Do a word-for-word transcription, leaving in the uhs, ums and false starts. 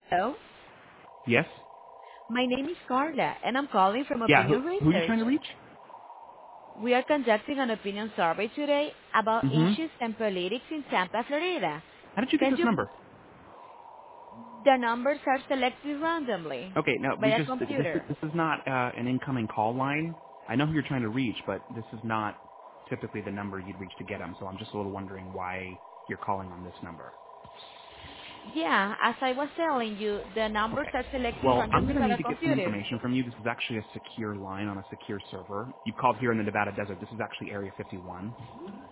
Hello. Yes? My name is Carla, and I'm calling from Yeah, who, Opinion who are you Research. trying to reach? We are conducting an opinion survey today about Mm-hmm. issues and politics in Tampa, Florida. How did you get Can this you? number? The numbers are selected randomly Okay, now by we a just, this, computer. this is not uh, an incoming call line. I know who you're trying to reach, but this is not typically the number you'd reach to get them, so I'm just a little wondering why you're calling on this number. Yeah, as I was telling you, the numbers Okay. are selected Well, I'm randomly going to by need a to get some computer. information from you. This is actually a secure line on a secure server. You called here in the Nevada desert. This is actually Area fifty-one.